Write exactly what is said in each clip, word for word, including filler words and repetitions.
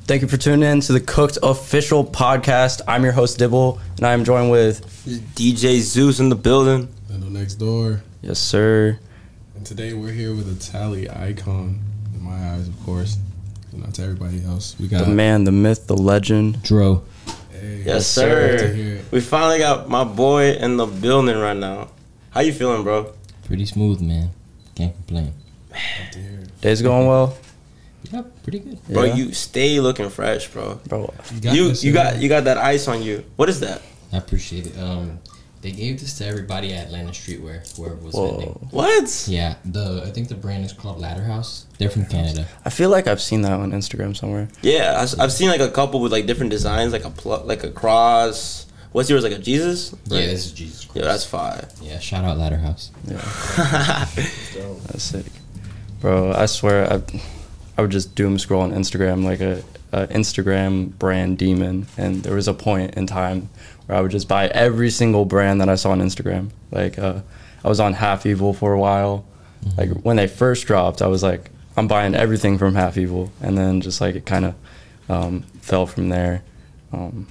Thank you for tuning in to the Cooked Official Podcast. I'm your host, Dibble, and I am joined with D J Zeus in the building. Lando next door. Yes, sir. And today we're here with a Tally icon, in my eyes, of course. And not to everybody else. We got the man, the myth, the legend, Dro. Hey, Yes, sir. We finally got my boy in the building right now. How you feeling, bro? Pretty smooth, man. Can't complain. Day's going well, Yep, pretty good. Bro, Yeah. you stay looking fresh, bro. bro. You got, You this, you man. got you got that ice on you. What is that? I appreciate it. Um, they gave this to everybody at Atlanta Streetwear, where it was Whoa. vending. What? Yeah, the I think the brand is called Ladder House. They're from Canada. I feel like I've seen that on Instagram somewhere. Yeah, I, I've seen like a couple with like different designs, like a pl- like a cross. What's yours? Like a Jesus? Yeah, this is Jesus Christ. Yeah, that's fire. Yeah, shout out Ladder House. Yeah, that's sick, bro. I swear, I, I would just doom scroll on Instagram like a, a Instagram brand demon, and there was a point in time where I would just buy every single brand that I saw on Instagram. Like, uh, I was on Half Evil for a while. Mm-hmm. Like when they first dropped, I was like, I'm buying everything from Half Evil, and then just like it kind of um, fell from there. Um,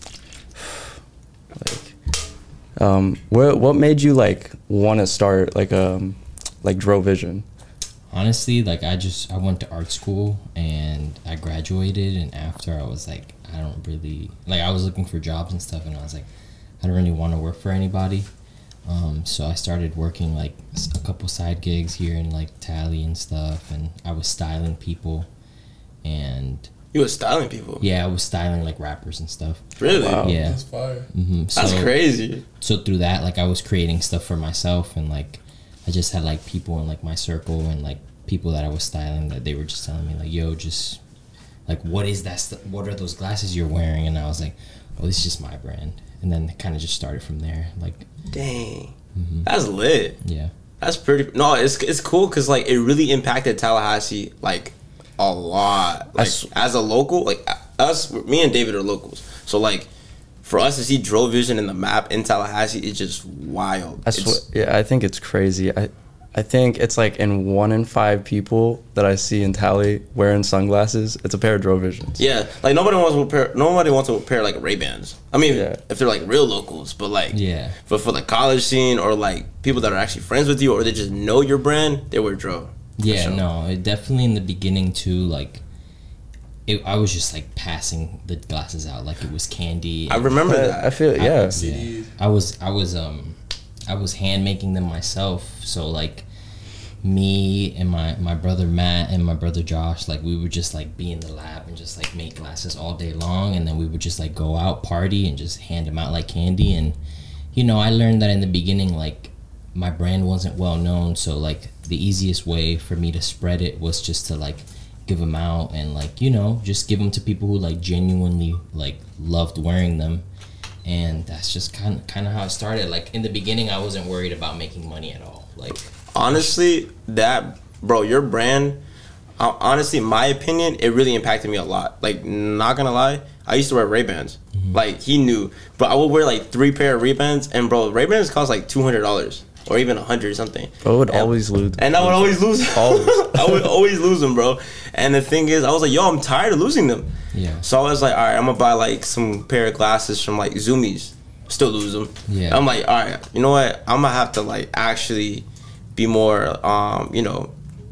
like, um, what what made you like want to start like um like Dro Vision? Honestly, like I just I went to art school and I graduated, and after I was like, I don't really like I was looking for jobs and stuff, and I was like, I don't really want to work for anybody. Um, so I started working like a couple side gigs here in like Tally and stuff, and I was styling people, and You was styling people. yeah, I was styling like rappers and stuff. Really? Wow. Yeah. That's fire. Mm-hmm. So, That's crazy. So through that, like I was creating stuff for myself, and like I just had like people in like my circle and like people that I was styling that they were just telling me like, yo, just like what is that st- what are those glasses you're wearing? And I was like, oh, this is just my brand. And then it kind of just started from there. Like, Dang. mm-hmm. That's lit. yeah. That's pretty. No, it's it's cool because like it really impacted Tallahassee like a lot. Like s- as a local, like us, me and David are locals. So like for us to see Dro Vision in the map in Tallahassee, it's just wild. I It's- sw- yeah, I think it's crazy. I I think it's like in one in five people that I see in Tally wearing sunglasses, it's a pair of Dro Visions. Yeah, like nobody wants to pair. Nobody wants to pair like Ray Bans. I mean, Yeah. if they're like real locals, but like Yeah. But for the college scene or like people that are actually friends with you or they just know your brand, they wear Dro. For Yeah, sure. no, it definitely in the beginning too, like it, I was just like passing the glasses out like it was candy. I remember But that. I feel yeah. Yeah. I was I was um I was hand making them myself. So like me and my my brother Matt and my brother Josh, like we would just like be in the lab and just like make glasses all day long, and then we would just like go out party and just hand them out like candy. And you know, I learned that in the beginning, like my brand wasn't well known, so like the easiest way for me to spread it was just to like give them out and like, you know, just give them to people who like genuinely like loved wearing them. And that's just kind of kind of how it started. Like in the beginning, I wasn't worried about making money at all. Like Honestly, that bro, your brand. uh, Honestly, my opinion, it really impacted me a lot. Like, not gonna lie, I used to wear Ray Bans. Mm-hmm. Like he knew, but I would wear like three pair of Ray Bans, and bro, Ray Bans cost like two hundred dollars or even a hundred something. Bro, I would And- always lose. And I would always lose. Always. I would always lose them, bro. And the thing is, I was like, yo, I'm tired of losing them. yeah, So I was like, all right, I'm gonna buy like some pair of glasses from like Zoomies. Still lose them. Yeah. I'm like, all right, you know what? I'm gonna have to like actually be more, um, you know,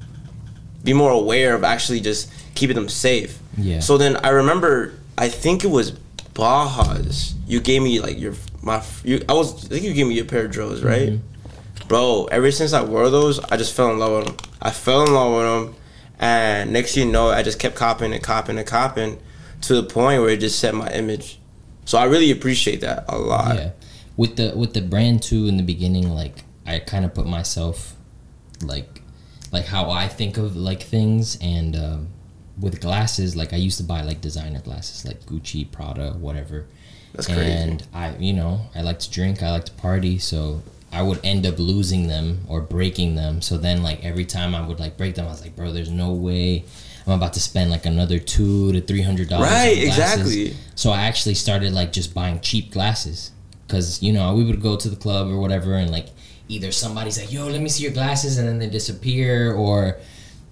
be more aware of actually just keeping them safe. Yeah. So then I remember, I think it was Baja's. You gave me like your my. You, I was I think you gave me a pair of Dros, right? Mm-hmm. Bro, ever since I wore those, I just fell in love with them. I fell in love with them, and next thing you know, I just kept copying and copying and copying to the point where it just set my image. So I really appreciate that a lot. yeah. With the with the brand too, in the beginning, like I kind of put myself, like, like how I think of like things, and um, with glasses, like I used to buy like designer glasses, like Gucci, Prada, whatever. That's crazy. And I, you know, I like to drink, I like to party, so I would end up losing them or breaking them. So then, like every time I would like break them, I was like, bro, there's no way I'm about to spend like another two to three hundred dollars. Right, on glasses. exactly. So I actually started like just buying cheap glasses, because you know we would go to the club or whatever, and like either somebody's like, yo, let me see your glasses, and then they disappear, or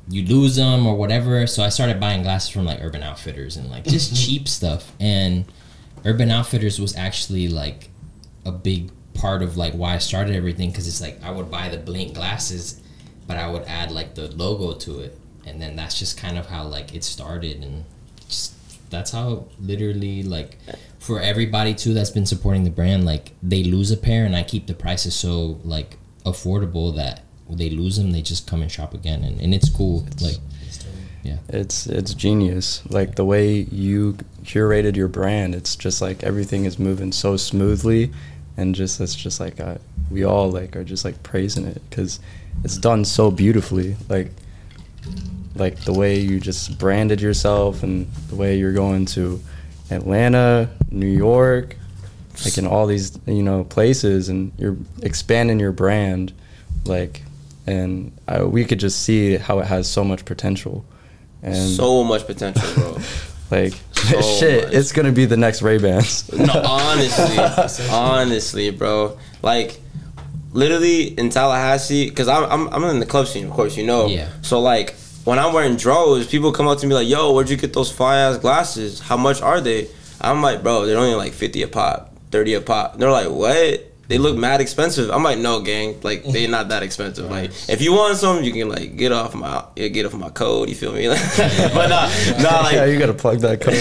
you lose them or whatever. So I started buying glasses from like Urban Outfitters and like just cheap stuff. And Urban Outfitters was actually like a big part of like why I started everything, because it's like I would buy the Blink glasses, but I would add like the logo to it, and then that's just kind of how like it started. And just that's how literally like for everybody too that's been supporting the brand, like they lose a pair and I keep the prices so like affordable that when they lose them they just come and shop again, and, and it's cool. It's, like yeah, it's it's genius. Like the way you curated your brand, it's just like everything is moving so smoothly, and just it's just like uh, we all like are just like praising it because it's done so beautifully. Like like the way you just branded yourself and the way you're going to Atlanta, New York, like in all these, you know, places, and you're expanding your brand, like, and I, we could just see how it has so much potential. And so much potential, bro. like So shit, much. it's gonna be the next Ray-Bans. No, honestly, honestly, bro. Like, literally in Tallahassee, because I'm, I'm I'm in the club scene, of course, you know. Yeah. So like, when I'm wearing dros, people come up to me like, "Yo, where'd you get those fire ass glasses? How much are they?" I'm like, "Bro, they're only like fifty a pop, thirty a pop." They're like, "What? They look mad expensive." I'm like, "No, gang, like they not that expensive. Like, if you want some, you can like get off my yeah, get off my code. You feel me? But nah, nah, like Yeah, you gotta plug that code.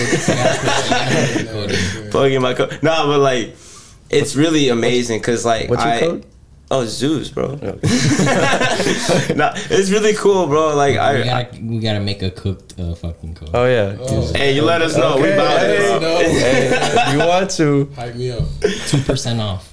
plug in my code. Nah, but like, it's really amazing because like What's your I, code? Oh, Zeus, bro. Yeah. Nah, it's really cool, bro. Like we I, I gotta we gotta make a cooked uh, fucking code. Oh yeah. Oh. hey, you let us know. We Okay, about hey, this. No. Hey, if you want to. Hype me up. Two percent off.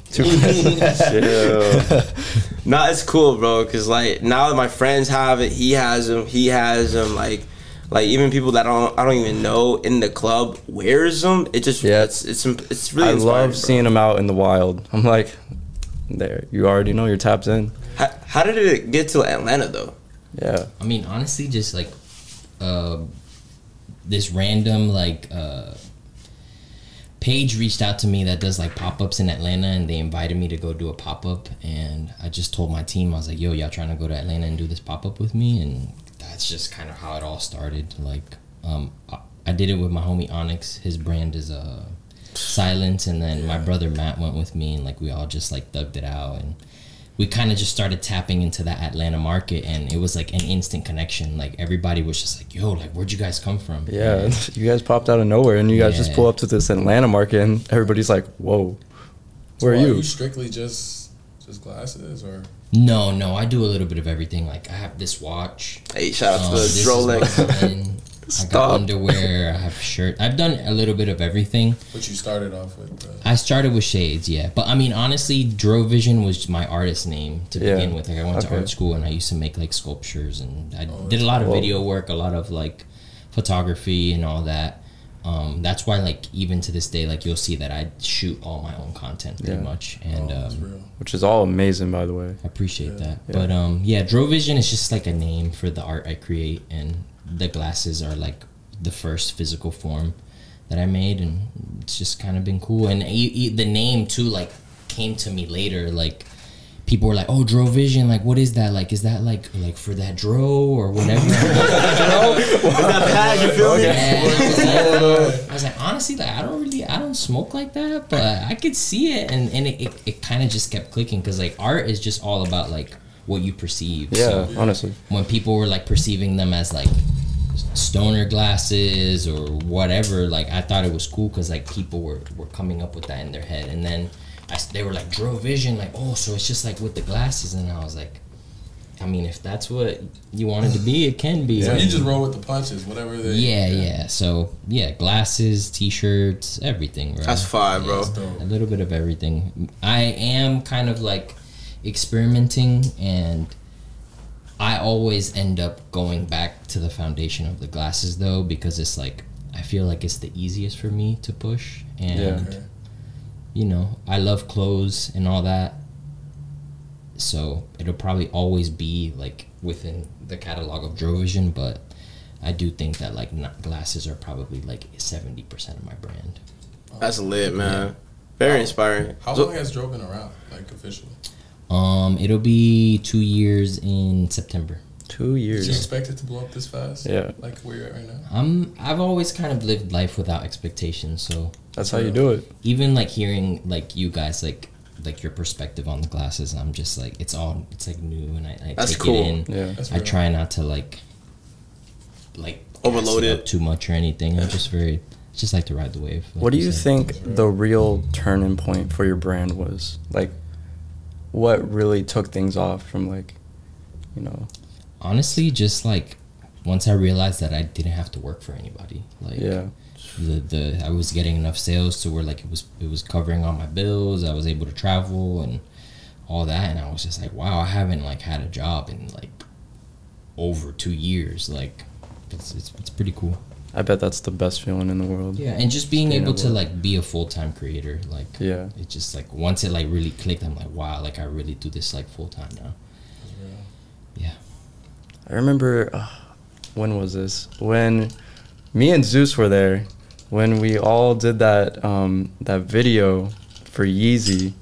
Yeah. Nah, it's cool, bro. Cause like now that my friends have it, he has them. He has them. Like, like even people that I don't I don't even know in the club wears them. It just Yeah. it's it's it's really. I inspiring, love bro. seeing them out in the wild. I'm like, there, you already know you're tapped in. How, how did it get to Atlanta though? Yeah. I mean, honestly, just like uh, this random like uh, page reached out to me that does like pop-ups in Atlanta, and they invited me to go do a pop-up, and I just told my team, I was like, yo, y'all trying to go to Atlanta and do this pop-up with me? And that's just kind of how it all started. Like um, I, I did it with my homie Onyx. His brand is uh, Silence, and then my brother Matt went with me, and like we all just like thugged it out, and we kind of just started tapping into that Atlanta market, and it was like an instant connection. Like everybody was just like, yo, like where'd you guys come from? Yeah, And you guys popped out of nowhere, and you guys just Yeah. pull up to this Atlanta market, and everybody's like, "Whoa, where are So you?" you strictly just just glasses or? no, no, I do a little bit of everything. Like I have this watch. Hey, shout out um, to the this is Rolex. mine. I got Stop. underwear. I have shirt. I've done a little bit of everything. What you started off with? Uh, I started with shades, yeah. But I mean, honestly, Drovision was my artist name to Yeah. begin with. Like I went to Okay. art school, and I used to make like sculptures, and I Oh, did a lot of cool. video work, a lot of like photography and all that. Um, that's why, like, even to this day, like you'll see that I shoot all my own content pretty Yeah. much, and oh, that's um, real. Which is all amazing, by the way. I appreciate Yeah. that. Yeah. But um, yeah, Drovision is just like a name for the art I create, and the glasses are like the first physical form that I made, and it's just kind of been cool. And e- e- the name too, like, came to me later. Like, people were like, "Oh, Drovision, like, what is that? Like, is that like like for that dro or whatever?" Is that bad? You feel me? Yeah. I was like, honestly, like I don't really, I don't smoke like that, but I could see it, and and it, it, it kind of just kept clicking, because like art is just all about like what you perceive. Yeah, So honestly. when people were like perceiving them as like stoner glasses or whatever, like I thought it was cool, because like people were were coming up with that in their head, and then I, they were like Drovision, like, oh, so it's just like with the glasses, and I was like, I mean, if that's what you want it to be, it can be. So you just roll with the punches, whatever they. Yeah, yeah. So yeah, glasses, t-shirts, everything. Bro. That's fire, bro. That's dope. A little bit of everything. I am kind of like experimenting, and I always end up going back to the foundation of the glasses, though, because it's like I feel like it's the easiest for me to push, and Yeah. Okay. you know, I love clothes and all that. So it'll probably always be like within the catalog of Drovision, but I do think that like not, glasses are probably like seventy percent of my brand. That's lit, man. Very inspiring. How So- long has Dro been around, like officially? Um, it'll be two years in September. Two Did you years. expect it to blow up this fast? Yeah. Like where you're at right now? I'm I've always kind of lived life without expectations, so That's how you do it. even like hearing like you guys like like your perspective on the glasses, I'm just like it's all it's like new and I, I That's take cool. it in. Yeah. That's I real. try not to like like Overload gas it. up too much or anything. I'm just very just like to ride the wave. like What do you said. think the real turning point for your brand was? Like, what really took things off from like, you know? Honestly, just like once I realized that I didn't have to work for anybody. Like Yeah. the the I was getting enough sales to where like it was it was covering all my bills. I was able to travel and all that, and I was just like, wow, I haven't like had a job in like over two years. Like it's it's, it's pretty cool. I bet that's the best feeling in the world. Yeah, and just being Being able to able- like be a full time creator, like Yeah. it just like once it like really clicked, I'm like, wow, like I really do this like full time now. That's real. Yeah. I remember, uh, when was this? When me and Zeus were there, when we all did that um, that video for Yeezy.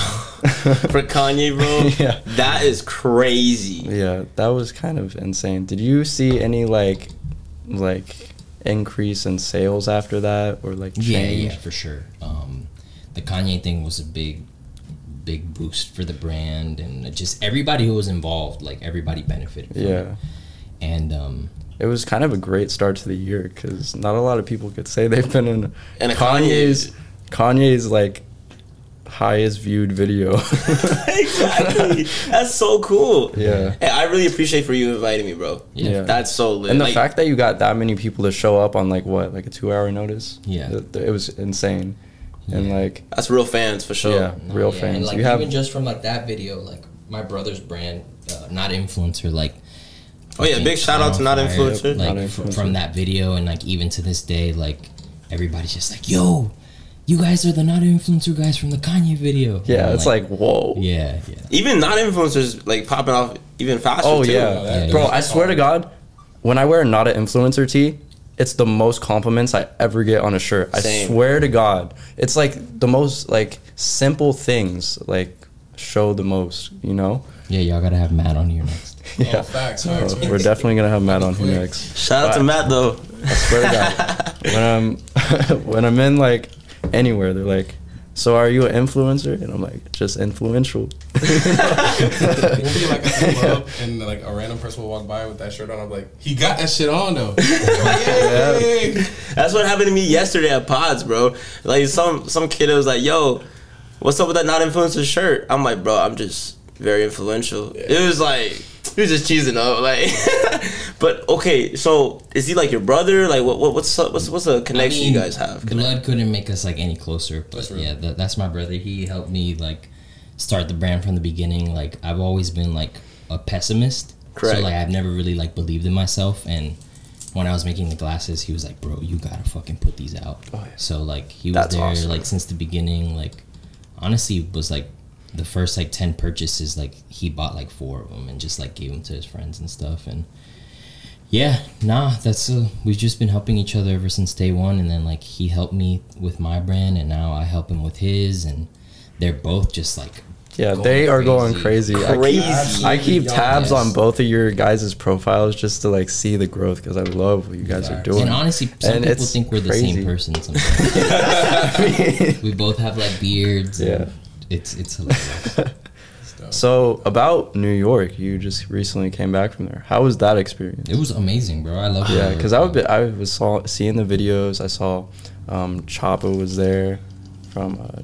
For Kanye, bro. Yeah. That is crazy. Yeah, that was kind of insane. Did you see any like like increase in sales after that or like change? Yeah, yeah, for sure. Um, the Kanye thing was a big, big boost for the brand, and just everybody who was involved, like everybody benefited from Yeah. it. And um, It was kind of a great start to the year because not a lot of people could say they've been in And a Kanye's Kanye's like highest viewed video. Exactly. That's so cool. Yeah. Hey, I really appreciate for you inviting me, bro. Yeah. That's so lit. And the Like, fact that you got that many people to show up on like what, like a two hour notice? Yeah. It, it was insane. And Yeah. like, that's real fans for sure. yeah, no, real yeah, fans. And like you have, even just from like that video, like my brother's brand, uh, not influencer, like. Oh, yeah, fucking big shout out to Not on fire, Influencer. Like Not f- Influencer. from that video, and like even to this day, like everybody's just like, "Yo, you guys are the Not Influencer guys from the Kanye video." yeah, And I'm it's like, whoa. yeah, yeah. Even not influencers like popping off even faster. Oh too. yeah, that- bro! that's I swear to God, when I wear not an influencer tee, it's the most compliments I ever get on a shirt. I Same. swear to God, it's like the most like simple things like show the most. You know? Yeah, y'all gotta have Matt on here next. Oh, facts. So facts, we're facts. definitely gonna have Matt on here Quick. next. Shout out to But Matt though. I swear to God, when I'm when I'm in like anywhere, they're like, "So are you an influencer?" And I'm like, "Just influential." We'll be like at the club and like a random person will walk by with that shirt on. I'm like, he got that shit on though. Yay! That's what happened to me yesterday at Pods, bro. Like some some kid was like, "Yo, what's up with that not influencer shirt?" I'm like, "Bro, I'm just very influential." It was like he was just cheesing up, like. But okay, so is he like your brother? Like, what, what what's up, what's what's the connection I mean, you guys have? Blood couldn't make us like any closer, but That's real. yeah, that, that's my brother. He helped me like start the brand from the beginning. Like I've always been like a pessimist, Correct. so like I've never really like believed in myself. And when I was making the glasses, he was like, "Bro, you gotta fucking put these out." Oh, yeah. So like he was That's there awesome. like since the beginning. Like honestly, it was like the first like ten purchases, like he bought like four of them and just like gave them to his friends and stuff. And yeah, nah, that's uh, we've just been helping each other ever since day one. And then like he helped me with my brand, and now I help him with his, and they're both just like Yeah, going they are going crazy. crazy. Crazy. I keep, I keep Yes. tabs on both of your guys' profiles just to like see the growth because I love what you guys are Facts. doing. And honestly, some And people it's think we're the crazy. same person sometimes. I mean, We both have like beards. Yeah. and It's it's hilarious. so about New York, you just recently came back from there. How was that experience? It was amazing, bro. I love it. Yeah, because I would be, I was saw, seeing the videos. I saw um, Choppa was there from, uh,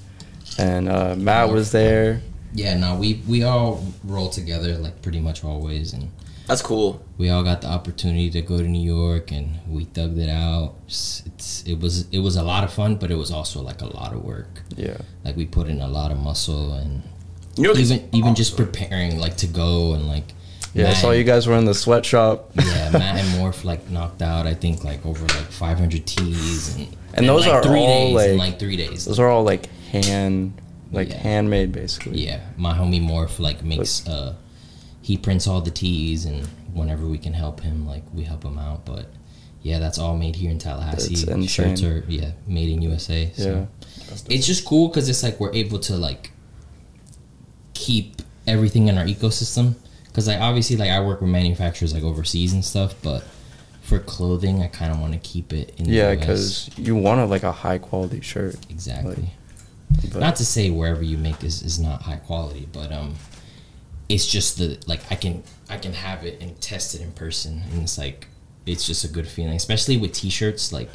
and uh, Matt was there. Yeah, no, we we all roll together like pretty much always, and That's cool. we all got the opportunity to go to New York, and we thugged it out. It's, it's it was it was a lot of fun, but it was also like a lot of work. Yeah, Like we put in a lot of muscle, and New York is even even just awesome. preparing like to go and like. yeah. I Matt saw you guys were in the sweatshop. Yeah, Matt and Morph like knocked out I think like over like five hundred tees, and And those like are three all, days like- in like three days. Those are all like hand, like Yeah. handmade, basically. Yeah, my homie Morph like makes uh he prints all the tees, and whenever we can help him, like we help him out. But yeah, that's all made here in Tallahassee. It's insane. Shirts are yeah made in U S A. So. Yeah. It's just cool because it's like we're able to like keep everything in our ecosystem. because like obviously like I work with manufacturers like overseas and stuff, but for clothing I kind of want to keep it in Yeah, the U S. because you want a, like a high quality shirt. Exactly. Like, but- Not to say wherever you make is, is not high quality, but um, it's just the like I can I can have it and test it in person, and it's like it's just a good feeling, especially with t-shirts. Like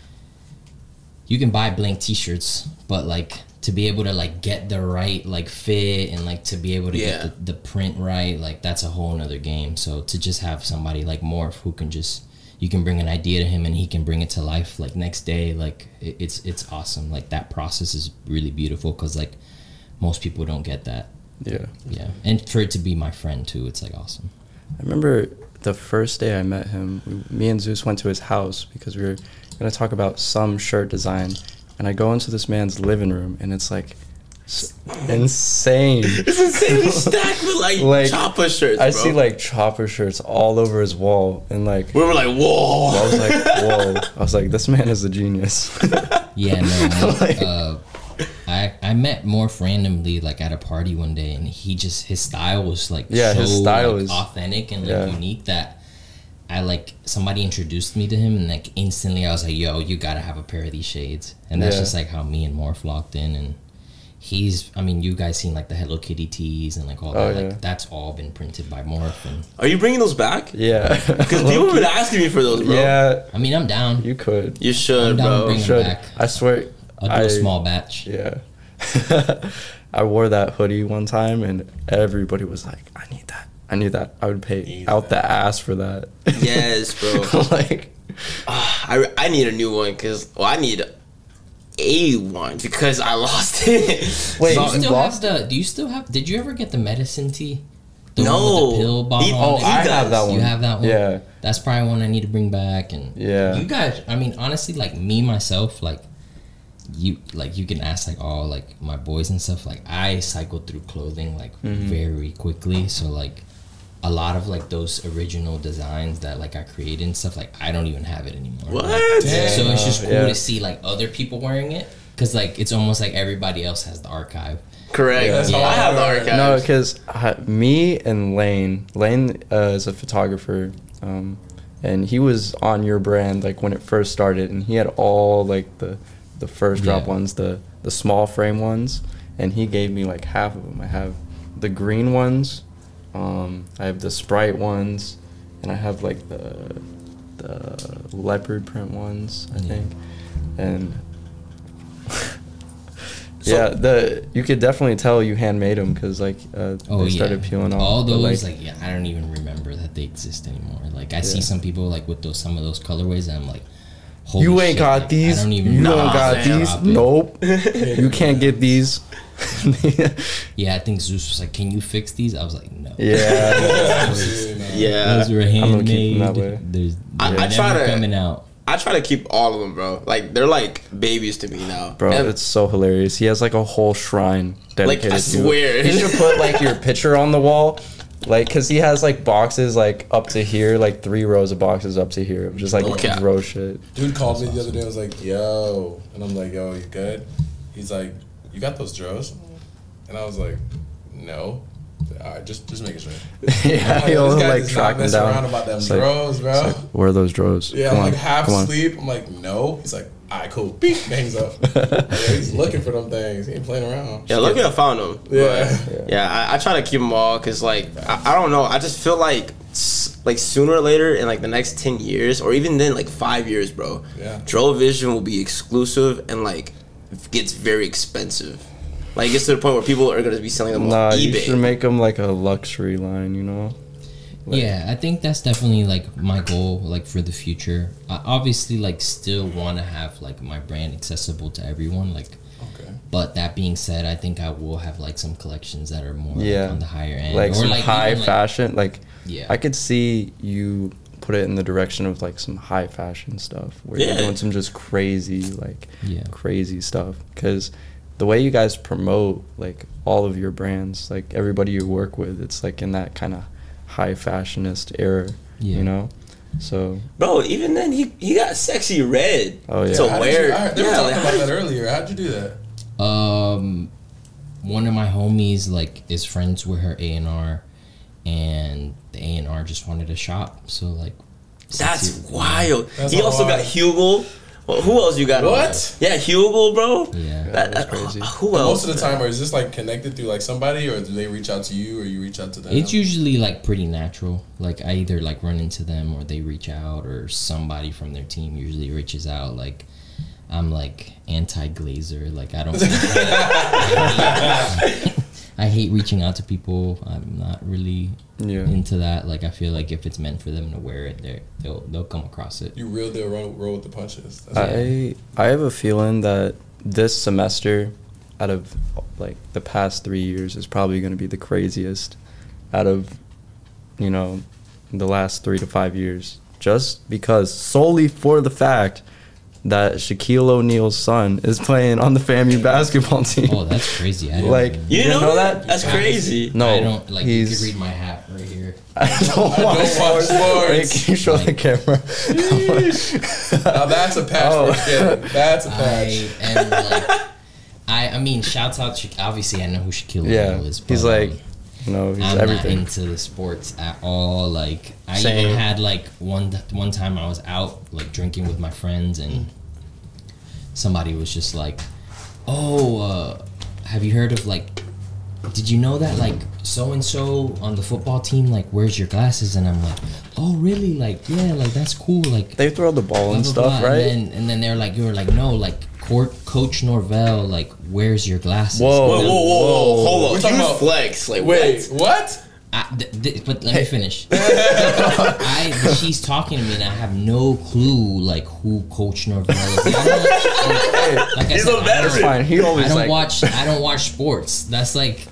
you can buy blank t-shirts, but like to be able to like get the right like fit and like to be able to Yeah. get the, the print right, like that's a whole nother game. So to just have somebody like Morph who can just, you can bring an idea to him and he can bring it to life like next day, like it, it's it's awesome. Like that process is really beautiful because like most people don't get that. Yeah. Yeah, and for it to be my friend too, it's like awesome. I remember the first day I met him, we, me and Zeus went to his house because we were going to talk about some shirt design. And I go into this man's living room, and it's like s- insane. It's insanely stacked with like, Like, chopper shirts, I bro. see like chopper shirts all over his wall, and like we were like, whoa. I was like, whoa! I was like, this man is a genius. Yeah, no, Morph, Like- uh, I I met Morph randomly like at a party one day, and he just his style was like Yeah, so his style like, is- authentic and like yeah. unique that I like somebody introduced me to him, and like instantly I was like, yo, you gotta have a pair of these shades, and that's Yeah. just like how me and Morph locked in. And he's, I mean, you guys seen like the Hello Kitty tees and like all Oh, that, yeah. like that's all been printed by Morph. And Are you bringing those back? Yeah, Because people have been asking me for those, bro. yeah, I mean, I'm down. you could. You should, I'm down to bro. bring them Should back. I swear? I'll do I- a small batch. Yeah. I wore that hoodie one time, and everybody was like, "I need that. I need that. I would pay Need out that. the ass for that." Yes, bro. Like, I, I need a new one because, well, I need a one because I lost it. Wait, Do you you still lost have the? Do you still have? Did you ever get the medicine tea? The No. one with the pill bottle. He- on oh, it? I does. have that one. You have that one. Yeah, That's probably one I need to bring back. And yeah. you guys, I mean, honestly, like me myself, like you, like you can ask like all like my boys and stuff. Like I cycle through clothing like Mm-hmm. very quickly. So like a lot of like those original designs that like I created and stuff, like I don't even have it anymore. What? Damn. So it's just cool Yeah. to see like other people wearing it, because like it's almost like everybody else has the archive. Correct. That's Yeah. how I have the I- archives. No, because me and Lane, Lane uh, is a photographer, um, and he was on your brand like when it first started, and he had all like the the first drop Yeah. ones, the the small frame ones, and he gave me like half of them. I have the green ones, um, I have the Sprite ones, and I have like the the leopard print ones, I Yeah. think, and. Yeah, the you could definitely tell you handmade them because like uh, Oh they yeah, started peeling off. all but, those like, yeah, I don't even remember that they exist anymore. Like I see Yeah. some people like with those some of those colorways, and I'm like, holy you ain't shit, got like, these. I don't even you know don't how got to these. drop it. Nope, you can't get these. Yeah, I think Zeus was like, "Can you fix these?" I was like, "No." yeah, Absolutely not. Yeah. Those were gonna handmade. keep them that way. There's I- they're I try never to- coming out. I try to keep all of them, bro. Like, they're like babies to me now. bro, And- it's so hilarious. He has like a whole shrine dedicated I to swear. it. He should put like your picture on the wall. Like, cause he has like boxes like up to here, like three rows of boxes up to here, just like Okay. bro shit. Dude called me the other day. I was like, "Yo," and I'm like, "Yo, you good?" He's like, "You got those dros?" And I was like, "No." All right, just just making sure. Yeah, I'm like, he'll this guy like does track not him mess down. around about them It's like- dros, bro. it's like, where are those dros? Yeah, Come I'm on, like half come on. asleep. I'm like, no. He's like, all right, cool. Beep, hangs up. Yeah, he's looking for them things. He ain't playing around. Yeah, lucky I found them. Yeah. But, yeah, I, I try to keep them all because, like, I, I don't know. I just feel like, s- like sooner or later in like the next ten years, or even then, like five years, bro. Yeah. Dro Vision will be exclusive and like gets very expensive. Like, it gets to the point where people are gonna be selling them Nah, on you eBay. should make them like a luxury line, you know? Like- Yeah, I think that's definitely like my goal, like for the future. I obviously like still want to have like my brand accessible to everyone, like. Okay. But that being said, I think I will have like some collections that are more Yeah. like, on the higher end, Like or some like high even, like- fashion. Like, Yeah, I could see you put it in the direction of like some high fashion stuff where Yeah. you're doing some just crazy, like Yeah. crazy stuff. Because the way you guys promote like all of your brands, like everybody you work with, it's like in that kind of high fashionist era, Yeah. you know? So, Bro, even then, he, he got sexy red Oh, yeah. to How did wear. you, I heard, they were yeah, talking like, about that earlier. How'd you do that? Um, one of my homies like is friends with her A and R, and the A and R just wanted a shop. So like, That's since he- wild. That's he a also lot. got Hugel. Well, who else you got? on What? there? Yeah, Hugel, bro. Yeah. That, that's that- crazy. uh, who And else? most of the man? time, or is this like connected through like somebody, or do they reach out to you, or you reach out to them? It's usually like pretty natural. Like I either like run into them or they reach out, or somebody from their team usually reaches out. Like I'm like anti-glazer. Like I don't. I hate reaching out to people. I'm not really Yeah. into that. Like I feel like if it's meant for them to wear it, they they'll they'll come across it. You real deal roll, roll with the punches. That's I I have a feeling that this semester, out of like the past three years, is probably going to be the craziest out of, you know, the last three to five years. Just because, solely for the fact that Shaquille O'Neal's son is playing on the FAMU basketball team. Oh, that's crazy. I didn't Like, even- You You know, know that? that? That's crazy. No, I don't like. You he's. could read my hat right here. I don't I watch don't watch sports. Wait, sports. can you show the camera? Now that's a patch Oh. for a kid. That's a I patch. am like. I I mean, shouts out. Sha- Obviously, I know who Shaquille Yeah, O'Neal is. But, he's like, um, you know, he's I'm everything. not into the sports at all. Like I Same. even had like one one time I was out like drinking with my friends and somebody was just like, "Oh, uh, have you heard of like? Did you know that like so and so on the football team like wears your glasses?" And I'm like, "Oh, really? Like yeah, like that's cool. Like They throw the ball blah, and blah, stuff, blah." right? And then, and then they're like, you were like, no, like Court, Coach Norvell like wears your glasses. Whoa. Whoa, whoa, whoa, whoa, hold We're on. talking Huge about- flex. Like, Wait, what? what? I, th- th- but let me finish. I she's talking to me and I have no clue like who Coach Norvell is. Like, I don't, like, like I He's said, a I veteran. It's fine. He don't, I always don't like watch. I don't watch sports. That's like,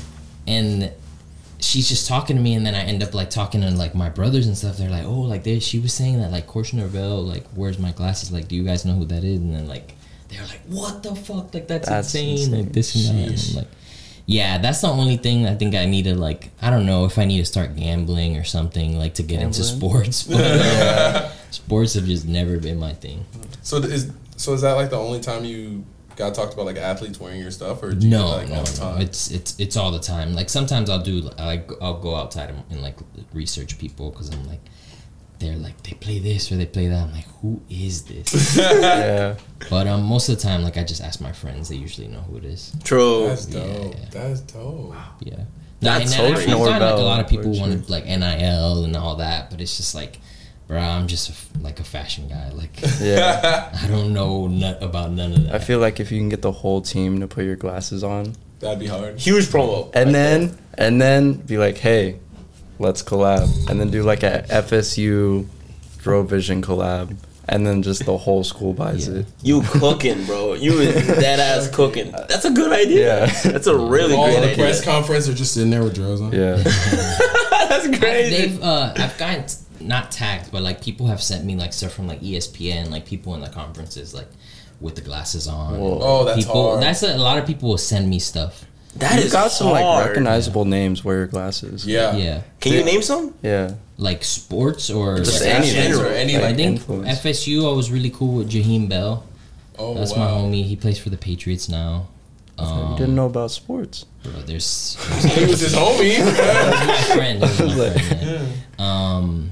and she's just talking to me, and then I end up like talking to like my brothers and stuff. They're like, oh, like they, she was saying that like Coach Norvell like wears my glasses. Like, do you guys know who that is? And then like they're like, what the fuck? Like that's, That's insane. insane. Like this and that. And Sheesh. I'm like. Yeah, that's the only thing I think I need to like. I don't know if I need to start gambling or something like to get into Gambling? sports. But uh, sports have just never been my thing. So th- is so is that like the only time you got talked about like athletes wearing your stuff, or do you No, get, like no, all the no. time? It's it's it's all the time. Like sometimes I'll do like I'll go outside and, and like research people because I'm like they're like they play this or they play that. I'm like, who is this? yeah. But um, most of the time, like I just ask my friends. They usually know who it is. True. That's dope. Yeah. That's dope. Yeah. That's and then so I, I crazy. find like a Norvell, lot of people which want is- like N I L and all that, but it's just like, bro, I'm just a f like a fashion guy. Like Yeah. I don't know nut about none of that. I feel like if you can get the whole team to put your glasses on, That'd be hard. Huge promo. and right then there. and then be like, hey, let's collab, and then do like a F S U Grow Vision collab, and then just the whole school buys Yeah. it. You cooking, bro. You is dead ass cooking. That's a good idea. Yeah. That's a really All great the idea. press conference are just sitting there with drills on. Yeah. That's I've, crazy. they've uh, I've gotten t- not tagged, but like people have sent me like stuff from like E S P N, like people in the conferences, like with the glasses on. Whoa. Oh, that's people, hard. That's a, a lot of people will send me stuff. That you is got some like hard. recognizable names. Wear your glasses. Yeah. Yeah, Can you name some? Yeah. like sports or Just like, any- Fashions or general. any I like. think influence. F S U I was really cool with Jaheim Bell. Oh That's wow. my homie. He plays for the Patriots now. Um, you didn't know about sports. bro, there's, He was his homie. He was my friend. He was my friend. Yeah. Um,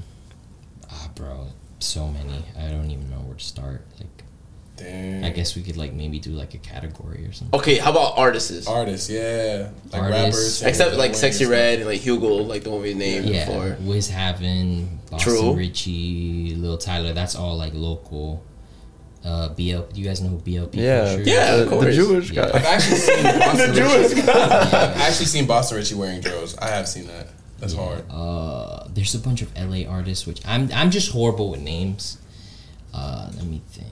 ah, bro, so many. I don't even know where to start. Like, Dang. I guess we could like maybe do like a category or something. Okay, how about artists? Artists, yeah, like Artists. rappers, singers, Except like wearing Sexy stuff. Red and like Hugel, like the one we named Yeah, before. Wiz Havin, Boston True. Richie, Lil Tyler. That's all like local. Uh, B L. Do you guys know who B L P? Yeah. Culture is? Yeah, the, of the course. Jewish Yeah. I've guy. actually seen Boston Jewish Richie. I've actually seen Boston Richie wearing drills. I have seen that. That's hard. Uh, there's a bunch of L A artists, which I'm I'm just horrible with names. Uh, let me think.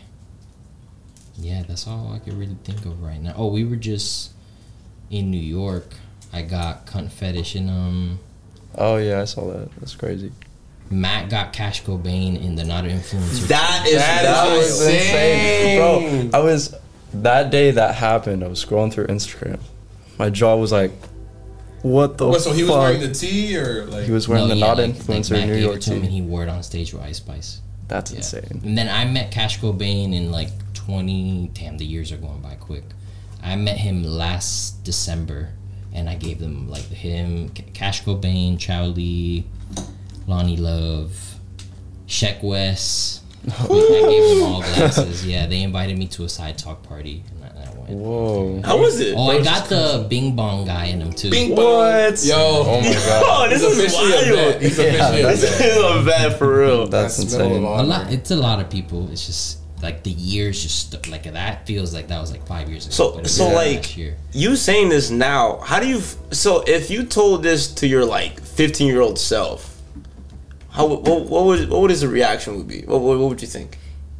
Yeah, that's all I can really think of right now. Oh, we were just in New York. I got Cunt Fetish and um Oh yeah, I saw that. That's crazy. Matt got Cash Cobain in the Not an Influencer. That is That that is was insane. Bro, I was that day that happened. I was scrolling through Instagram. My jaw was like, "What the What, so he was fuck?" wearing the tee or like? he was wearing No, the yeah, Not like- Influencer like Matt New gave York it to him and team. he wore it on stage with Ice Spice. That's Yeah. insane. And then I met Cash Cobain in like twenty. Damn, the years are going by quick. I met him last December and I gave them like him, K- Cash Cobain, Chow Lee, Lonnie Love, Sheck West. I gave them all glasses. Yeah, they invited me to a side talk party, and I, I went. Whoa. How was it? Oh, I got the Bing Bong guy in them too. Bing What? Yo, Oh my god. Oh, this he's is officially a vet. wild. He's Yeah, officially This a vet. is a bad for real. That's That's Medal of insane. A Honor. lot. It's a lot of people. It's just like the years just like that feels like that was like five years ago. So- but it was so, last like- year. You saying this now, how do you f- so if you told this to your like fifteen year old self, how what, what would what would his reaction would be? What, what, what would you think?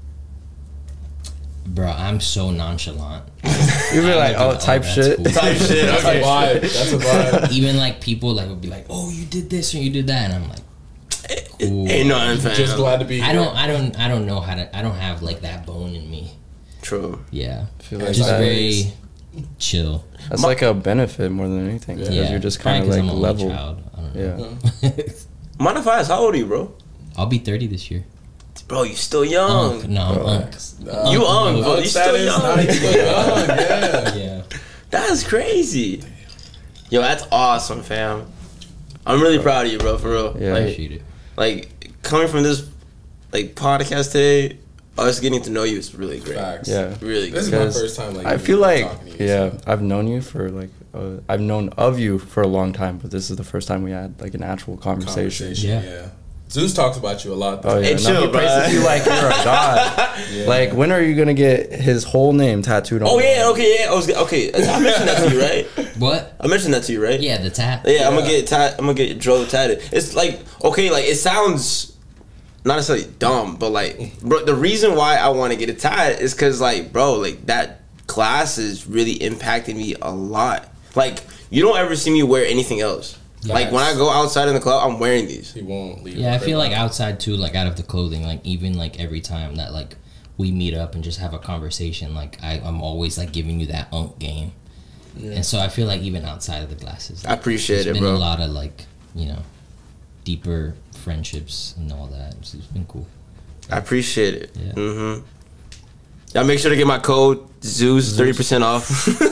Bro, I'm so nonchalant. You'd be like, oh, Oh, type that's shit. cool. Type shit. That's Okay. a vibe. That's a vibe. Even like people like would be like, "Oh, you did this or you did that," and I'm like, cool. Ain't nothing, fam. Just glad to be here. I don't, I don't, I don't know how to. I don't have like that bone in me. True. Yeah, feel like just that- very chill. That's like a benefit more than anything. Because Yeah, you're just kind of Probably like 'cause I'm an only level. child. I don't know. Yeah. Mind if I ask, how old are you, bro? I'll be thirty this year. Bro, you still young. Unk, no, I'm Bro. unk. Nah, You young, no, bro. You still status, young. nah, you still young. Yeah. Yeah. That's crazy. Yo, that's awesome, fam. I'm really proud of you, bro. For real. Yeah. Like, Appreciate it. like coming from this like podcast today, us getting to know you is really great. Facts. Yeah. Really This is good. my Because first time. Like I even feel like, talking to you, yeah, so. I've known you for like, uh, I've known of you for a long time, but this is the first time we had like an actual conversation. Conversation. Yeah. Yeah. Zeus talks about you a lot. Oh Though. yeah, Hey, no, chill, he bro. praises you like you're a god. Yeah. Like, when are you gonna get his whole name tattooed on? Oh you? yeah, okay, yeah. I was okay. I mentioned that to you, right? What? I mentioned that to you, right? Yeah, the tap. Yeah, I'm gonna Yeah. get tat. I'm gonna get Dro tatted. It's like okay, like it sounds not necessarily dumb, but like, bro, the reason why I want to get it tatted is because like, bro, like that class is really impacting me a lot. Like, you don't ever see me wear anything else. Like when I go outside in the club, I'm wearing these. He won't leave. Yeah, I the feel crib. like outside too, like out of the clothing, like even like every time that like we meet up and just have a conversation, like I, I'm always like giving you that unk game, and so I feel like even outside of the glasses, I appreciate there's it, been bro. a lot of like you know deeper friendships and all that. It's, it's been cool. I appreciate it. Yeah. Mm-hmm. Y'all make sure to get my code Zeus thirty percent off.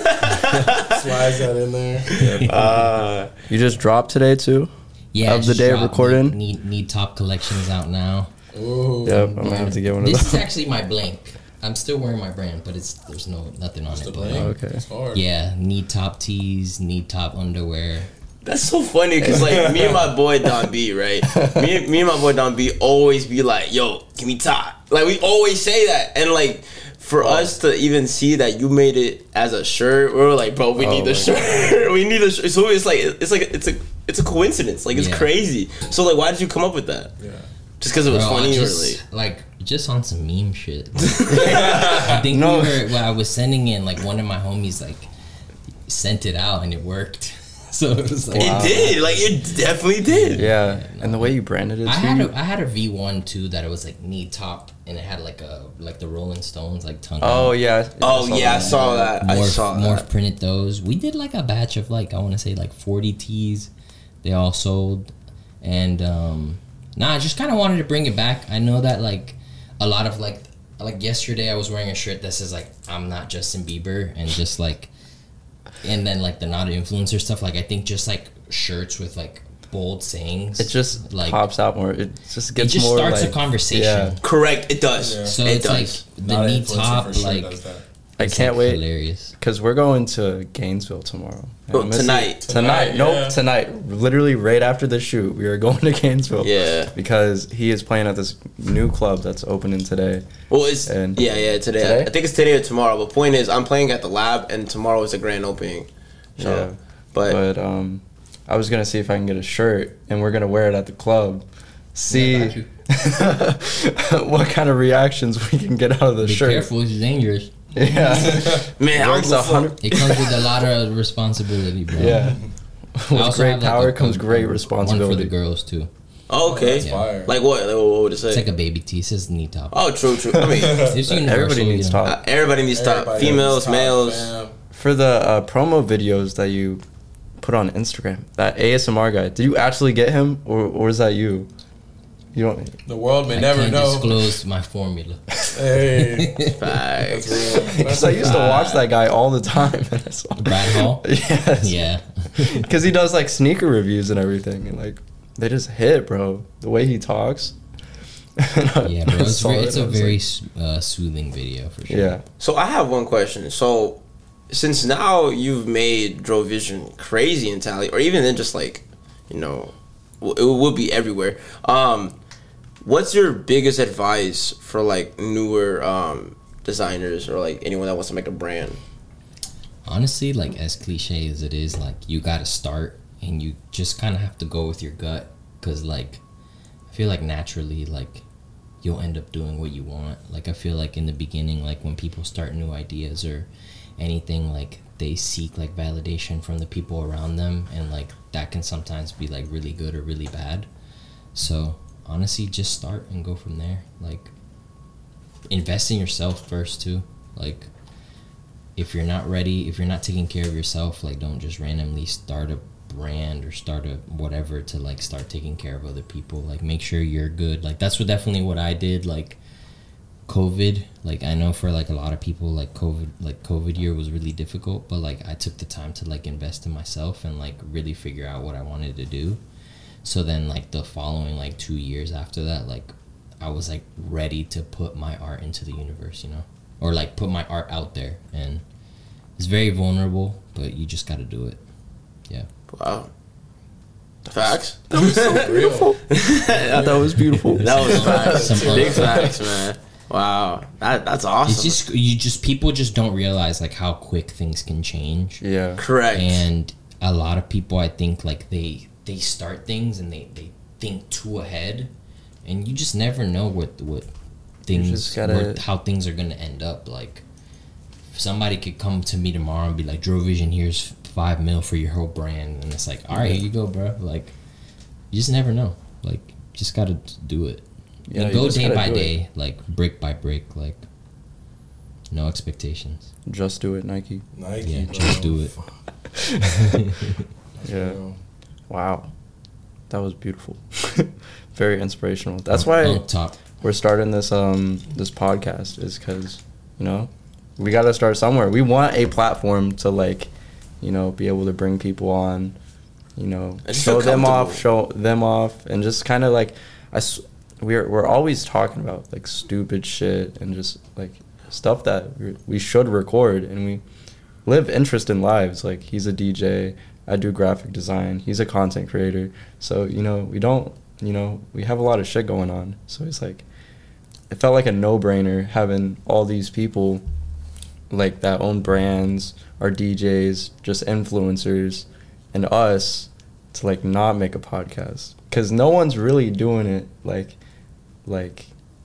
Slides that in there. uh, You just dropped today too. Yeah, Of it the just day of dropped. recording? Need need top collections out now. Ooh. Yep, I'm gonna have to get one of This is those. actually my blank. I'm still wearing my brand, but it's there's no nothing on It's the it. But blank. like, Okay. It's hard. yeah, need top tees, need top underwear. That's so funny because like me and my boy Don B, right? Me, me and my boy Don B always be like, "Yo, give me top." Like we always say that, and like for us to even see that you made it as a shirt, we were like, "Bro, we Oh need the my shirt. We need the shirt." So it's like it's like it's a it's a coincidence. Like it's Yeah. crazy. So like, why did you come up with that? Yeah. Just because it was Bro, I funny, just, or like just on some meme shit. I think No. we were when I was sending in like one of my homies like sent it out and it worked. So it was like like Wow. it did. Like it definitely did. Yeah, and the way you branded it I too. had a I had a V one too that it was like knee top and it had like a like the Rolling Stones like tongue. Oh out. yeah. Oh yeah, I saw that. I Morph, saw Morph that. printed those. We did like a batch of like I want to say like forty tees. They all sold, and um, nah, I just kind of wanted to bring it back. I know that like a lot of like like yesterday I was wearing a shirt that says like I'm not Justin Bieber and just like, and then like the not influencer stuff. Like I think just like shirts with like bold sayings. It just like pops out more. It just it gets just more. starts like, a conversation. Yeah. Correct. It does. Yeah. So it it's does. like the Not knee influencer top for sure like. does that. I it's, can't like, wait Hilarious. because we're going to Gainesville tomorrow. Oh, I'm missing- tonight. Tonight. Tonight, Nope. yeah. Tonight. Literally right after the shoot, we are going to Gainesville. Yeah. Because he is playing at this new club that's opening today. Well, it's And- yeah, yeah. Today, Today? I think it's today or tomorrow. But point is, I'm playing at the lab, and tomorrow is the grand opening. So, Yeah. but, But um, I was gonna see if I can get a shirt, and we're gonna wear it at the club. See Yeah, got you. what kind of reactions we can get out of the Be shirt. careful, it's dangerous. Yeah. man, I Works was a hundred. It comes with a lot of responsibility, bro. Yeah. I With also great have, like, power a- comes a- great One for responsibility. the girls too. Oh, okay. That's fire. Like what? Like, what would it say? It's like a baby tee. It says knee top. oh, true, true. I mean, It's universal, Everybody needs you know. top. uh, everybody needs top. Everybody Females, needs top, males. fam. For the uh, promo videos that you put on Instagram, that A S M R guy, did you actually get him, or or is that you? You don't. The world may I never can't know. disclose my formula. Hey. Facts. That's real. Because I used to watch that guy all the time. And I saw- Brad Hall. Yes. Yeah. because he does like sneaker reviews and everything, and like they just hit, bro. The way he talks. Yeah, bro. It's, saw very, it, it's I a was very like- uh, soothing video for sure. Yeah. So I have one question. So since now you've made Drovision crazy in Tally, or even then just like, you know, w- it will be everywhere. Um, what's your biggest advice for like newer um, designers or like anyone that wants to make a brand? Honestly, like as cliche as it is, like you gotta start and you just kind of have to go with your gut, because like I feel like naturally like you'll end up doing what you want. Like I feel like in the beginning, like when people start new ideas or anything, like they seek like validation from the people around them, and like that can sometimes be like really good or really bad. So honestly, just start and go from there. Like invest in yourself first too. Like if you're not ready, if you're not taking care of yourself, like don't just randomly start a brand or start a whatever to like start taking care of other people. Like make sure you're good. Like that's what definitely what I did. Like COVID, like I know for like a lot of people, like COVID, like COVID year was really difficult, but like I took the time to like invest in myself and like really figure out what I wanted to do. So then like the following like two years after that, like I was like ready to put my art into the universe, you know, or like put my art out there. And it's very vulnerable, but you just got to do it. Yeah. Wow. Facts. That was so beautiful. That was beautiful. That was facts. Some Big art. facts, man. Wow. That that's awesome. It's just you just people just don't realize like how quick things can change. Yeah. correct. And a lot of people, I think, like they they start things and they, they think too ahead, and you just never know what what things just gotta- where, how things are gonna end up. Like somebody could come to me tomorrow and be like, Drovision, here's five mil for your whole brand, and it's like, all right, here you go, bro. Like you just never know. Like just gotta do it. Yeah, And you go just day gotta by do it. day, like brick by brick, like no expectations. Just do it, Nike. Nike, Yeah, bro. just do it. Yeah. Bro. Wow. That was beautiful. Very inspirational. That's why On top. we're starting this um this podcast, is because, you know, we got to start somewhere. We want a platform to like, you know, be able to bring people on, you know, And show feel them off, comfortable. show them off, and just kind of like, I s- we're we're always talking about like stupid shit and just like stuff that we- we should record, and we live interesting lives. Like he's a D J, I do graphic design, he's a content creator. So, you know, we don't, you know, we have a lot of shit going on. So it's like, it felt like a no-brainer having all these people like that own brands, are D Js, just influencers, and us to like not make a podcast, because no one's really doing it like like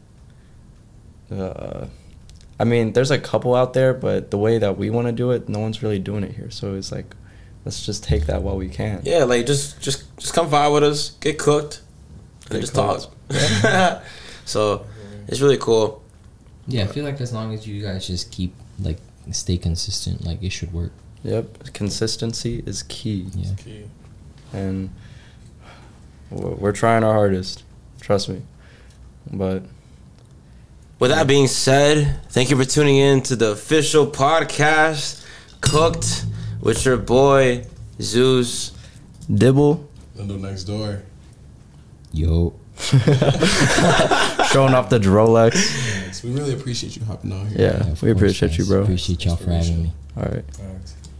uh I mean, there's a couple out there, but the way that we want to do it, no one's really doing it here. So it's like, let's just take that while we can. Yeah, like just just just come vibe with us, get cooked, and Get just cooked. talk. So it's really cool. Yeah, I feel like as long as you guys just keep like stay consistent, like it should work. Yep, consistency is key. Yeah. Key. And we're we're trying our hardest, trust me. But With that being said, thank you for tuning in to the official podcast, Cooked, with your boy Zeus. Dibble Lindo next door. Yo. showing off the Rolex. Thanks. We really appreciate you hopping on here. Yeah, of we course, appreciate guys. you, bro. Appreciate y'all for having me. All right. Thanks.